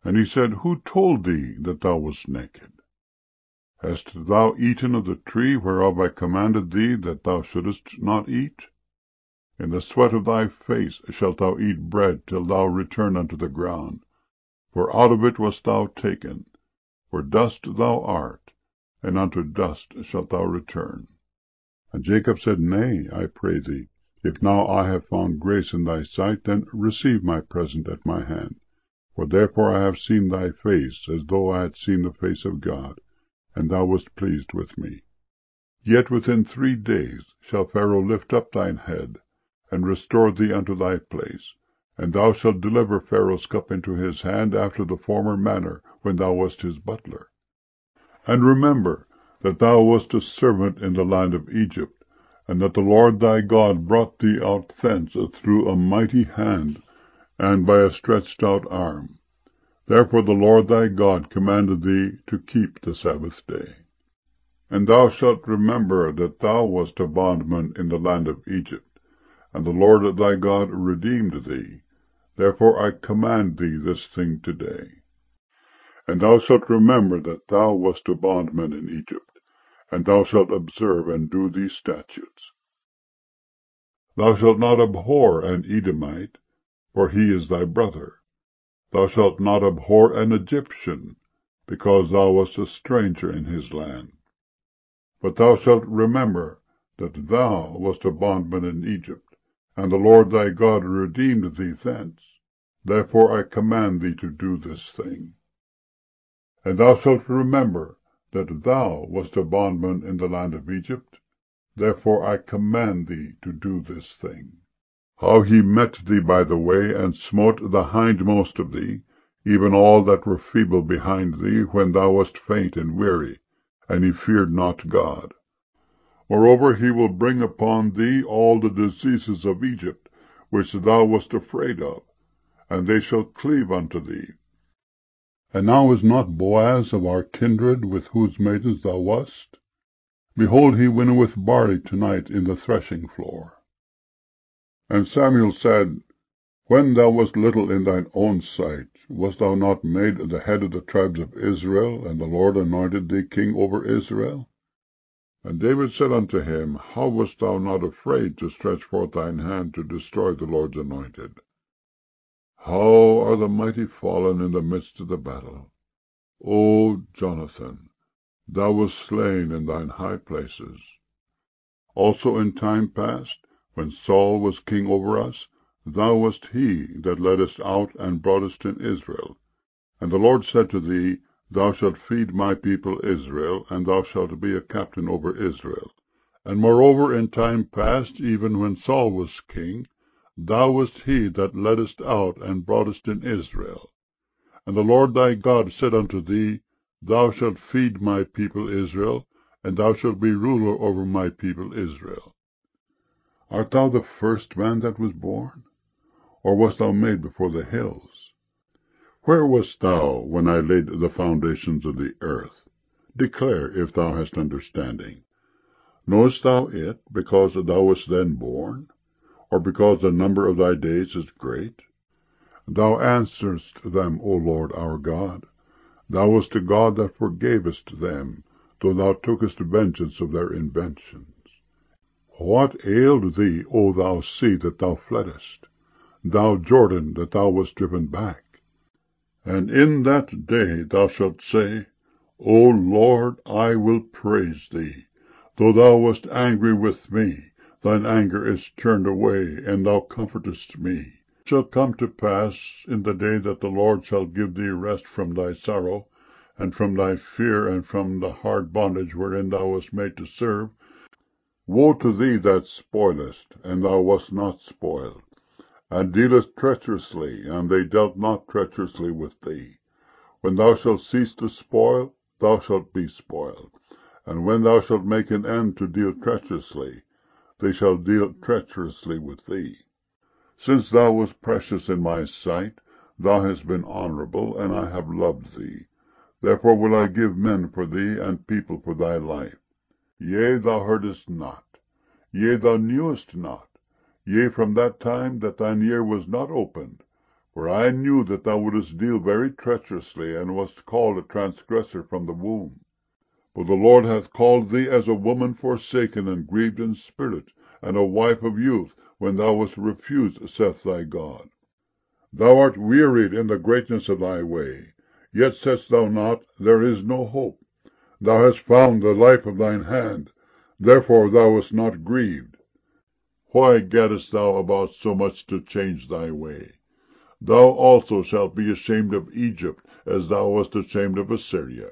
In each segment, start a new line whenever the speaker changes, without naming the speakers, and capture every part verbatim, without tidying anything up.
And he said, Who told thee that thou wast naked? Hast thou eaten of the tree whereof I commanded thee that thou shouldest not eat? In the sweat of thy face shalt thou eat bread till thou return unto the ground, for out of it wast thou taken, for dust thou art, and unto dust shalt thou return. And Jacob said, Nay, I pray thee, if now I have found grace in thy sight, then receive my present at my hand. For therefore I have seen thy face, as though I had seen the face of God, and thou wast pleased with me. Yet within three days shall Pharaoh lift up thine head, and restore thee unto thy place, and thou shalt deliver Pharaoh's cup into his hand after the former manner, when thou wast his butler. And remember that thou wast a servant in the land of Egypt, and that the Lord thy God brought thee out thence through a mighty hand, and by a stretched out arm. Therefore the Lord thy God commanded thee to keep the Sabbath day. And thou shalt remember that thou wast a bondman in the land of Egypt, and the Lord thy God redeemed thee. Therefore I command thee this thing today. And thou shalt remember that thou wast a bondman in Egypt, and thou shalt observe and do these statutes. Thou shalt not abhor an Edomite, for he is thy brother. Thou shalt not abhor an Egyptian, because thou wast a stranger in his land. But thou shalt remember that thou wast a bondman in Egypt, and the Lord thy God redeemed thee thence. Therefore I command thee to do this thing. And thou shalt remember that thou wast a bondman in the land of Egypt. Therefore I command thee to do this thing. How he met thee by the way, and smote the hindmost of thee, even all that were feeble behind thee, when thou wast faint and weary, and he feared not God. Moreover, he will bring upon thee all the diseases of Egypt, which thou wast afraid of, and they shall cleave unto thee. And now is not Boaz of our kindred, with whose maidens thou wast? Behold, he winnoweth barley tonight in the threshing floor. And Samuel said, When thou wast little in thine own sight, wast thou not made the head of the tribes of Israel, and the Lord anointed thee king over Israel? And David said unto him, How wast thou not afraid to stretch forth thine hand to destroy the Lord's anointed? How are the mighty fallen in the midst of the battle! O Jonathan, thou wast slain in thine high places. Also in time past, when Saul was king over us, thou wast he that leddest out and broughtest in Israel. And the Lord said to thee, Thou shalt feed my people Israel, and thou shalt be a captain over Israel. And moreover in time past, even when Saul was king, thou wast he that leddest out and broughtest in Israel. And the Lord thy God said unto thee, Thou shalt feed my people Israel, and thou shalt be ruler over my people Israel. Art thou the first man that was born? Or wast thou made before the hills? Where wast thou when I laid the foundations of the earth? Declare, if thou hast understanding. Knowest thou it, because thou wast then born? Or because the number of thy days is great? Thou answerest them, O Lord our God. Thou wast a God that forgavest them, though thou tookest vengeance of their inventions. What ailed thee, O thou sea, that thou fleddest? Thou Jordan, that thou wast driven back? And in that day thou shalt say, O Lord, I will praise thee. Though thou wast angry with me, thine anger is turned away, and thou comfortest me. It shall come to pass in the day that the Lord shall give thee rest from thy sorrow, and from thy fear, and from the hard bondage wherein thou wast made to serve. Woe to thee that spoilest, and thou wast not spoiled, and dealest treacherously, and they dealt not treacherously with thee. When thou shalt cease to spoil, thou shalt be spoiled. And when thou shalt make an end to deal treacherously, they shall deal treacherously with thee. Since thou wast precious in my sight, thou hast been honorable, and I have loved thee. Therefore will I give men for thee, and people for thy life. Yea, thou heardest not. Yea, thou knewest not. Yea, from that time that thine ear was not opened. For I knew that thou wouldest deal very treacherously, and wast called a transgressor from the womb. For the Lord hath called thee as a woman forsaken and grieved in spirit, and a wife of youth, when thou wast refused, saith thy God. Thou art wearied in the greatness of thy way, yet saidst thou not, There is no hope. Thou hast found the life of thine hand, therefore thou wast not grieved. Why gaddest thou about so much to change thy way? Thou also shalt be ashamed of Egypt, as thou wast ashamed of Assyria.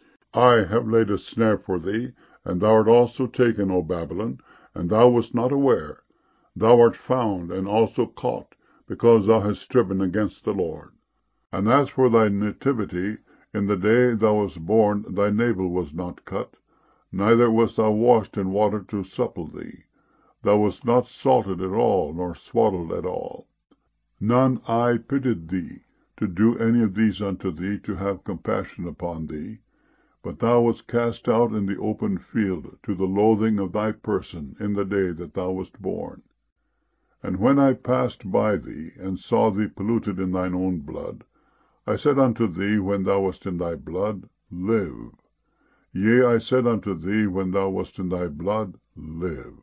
I have laid a snare for thee, and thou art also taken, O Babylon, and thou wast not aware. Thou art found, and also caught, because thou hast striven against the Lord. And as for thy nativity, in the day thou wast born thy navel was not cut, neither wast thou washed in water to supple thee. Thou wast not salted at all, nor swaddled at all. None eye pitied thee, to do any of these unto thee, to have compassion upon thee. But thou wast cast out in the open field, to the loathing of thy person, in the day that thou wast born. And when I passed by thee, and saw thee polluted in thine own blood, I said unto thee, when thou wast in thy blood, Live. Yea, I said unto thee, when thou wast in thy blood, Live.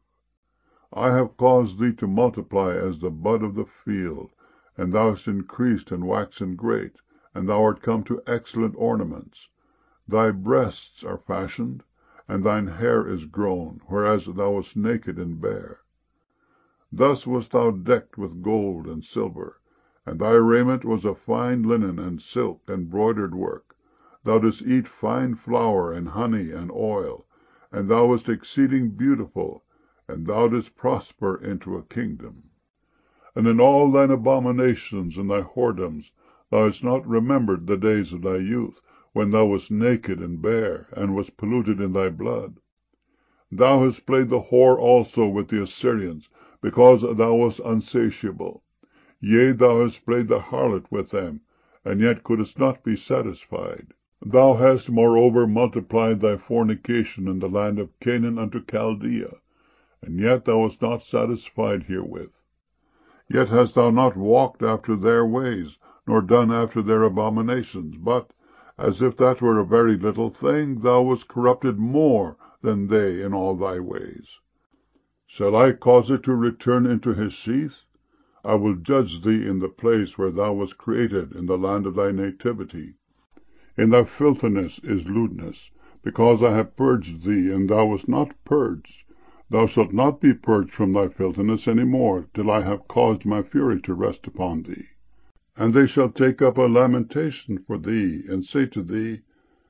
I have caused thee to multiply as the bud of the field, and thou hast increased and waxen great, and thou art come to excellent ornaments. Thy breasts are fashioned, and thine hair is grown, whereas thou wast naked and bare. Thus wast thou decked with gold and silver, and thy raiment was of fine linen and silk and broidered work. Thou didst eat fine flour and honey and oil, and thou wast exceeding beautiful, and thou didst prosper into a kingdom. And in all thine abominations and thy whoredoms thou hast not remembered the days of thy youth, when thou wast naked and bare, and wast polluted in thy blood. Thou hast played the whore also with the Assyrians, because thou wast unsatiable. Yea, thou hast played the harlot with them, and yet couldst not be satisfied. Thou hast moreover multiplied thy fornication in the land of Canaan unto Chaldea, and yet thou wast not satisfied herewith. Yet hast thou not walked after their ways, nor done after their abominations, but, as if that were a very little thing, thou wast corrupted more than they in all thy ways. Shall I cause it to return into his sheath? I will judge thee in the place where thou wast created, in the land of thy nativity. In thy filthiness is lewdness, because I have purged thee, and thou wast not purged. Thou shalt not be purged from thy filthiness any more, till I have caused my fury to rest upon thee. And they shall take up a lamentation for thee, and say to thee,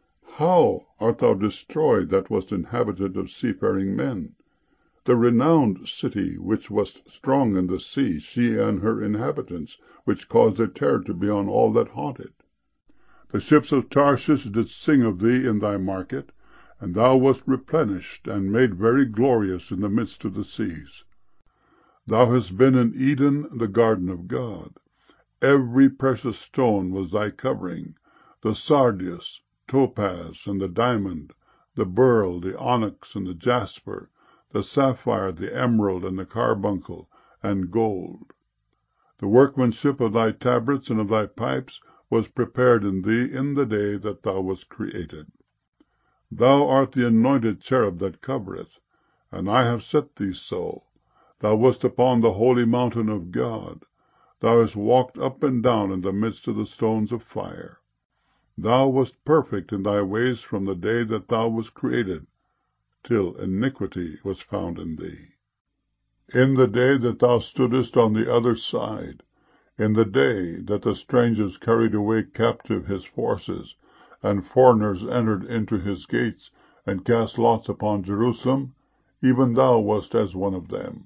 How art thou destroyed that wast inhabited of seafaring men? The renowned city which was strong in the sea, she and her inhabitants, which caused a terror to be on all that haunted. The ships of Tarshish did sing of thee in thy market, and thou wast replenished, and made very glorious in the midst of the seas. Thou hast been in Eden, the garden of God. Every precious stone was thy covering, the sardius, topaz, and the diamond, the beryl, the onyx, and the jasper, the sapphire, the emerald, and the carbuncle, and gold. The workmanship of thy tabrets and of thy pipes was prepared in thee in the day that thou wast created. Thou art the anointed cherub that covereth, and I have set thee so. Thou wast upon the holy mountain of God. Thou hast walked up and down in the midst of the stones of fire. Thou wast perfect in thy ways from the day that thou wast created, till iniquity was found in thee. In the day that thou stoodest on the other side, in the day that the strangers carried away captive his forces, and foreigners entered into his gates, and cast lots upon Jerusalem, even thou wast as one of them.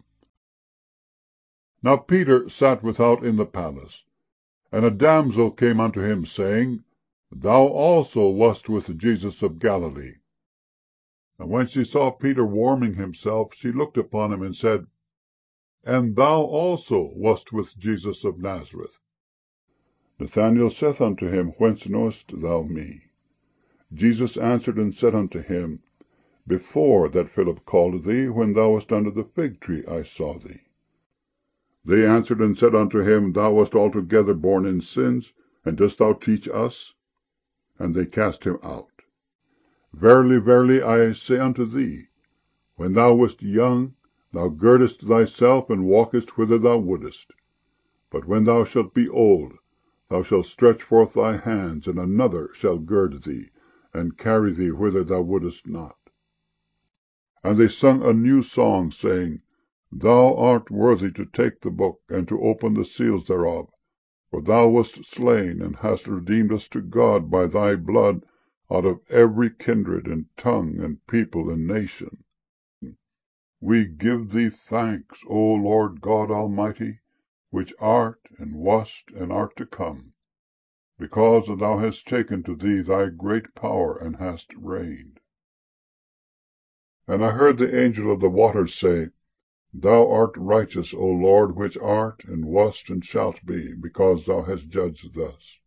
Now Peter sat without in the palace, and a damsel came unto him, saying, Thou also wast with Jesus of Galilee. And when she saw Peter warming himself, she looked upon him, and said, And thou also wast with Jesus of Nazareth. Nathanael saith unto him, Whence knowest thou me? Jesus answered and said unto him, Before that Philip called thee, when thou wast under the fig tree, I saw thee. They answered and said unto him, Thou wast altogether born in sins, and dost thou teach us? And they cast him out. Verily, verily, I say unto thee, when thou wast young, thou girdest thyself, and walkest whither thou wouldest. But when thou shalt be old, thou shalt stretch forth thy hands, and another shall gird thee, and carry thee whither thou wouldest not. And they sung a new song, saying, Thou art worthy to take the book, and to open the seals thereof. For thou wast slain, and hast redeemed us to God by thy blood out of every kindred, and tongue, and people, and nation. We give thee thanks, O Lord God Almighty, which art, and wast, and art to come, because that thou hast taken to thee thy great power, and hast reigned. And I heard the angel of the waters say, Thou art righteous, O Lord, which art, and wast, and shalt be, because thou hast judged thus.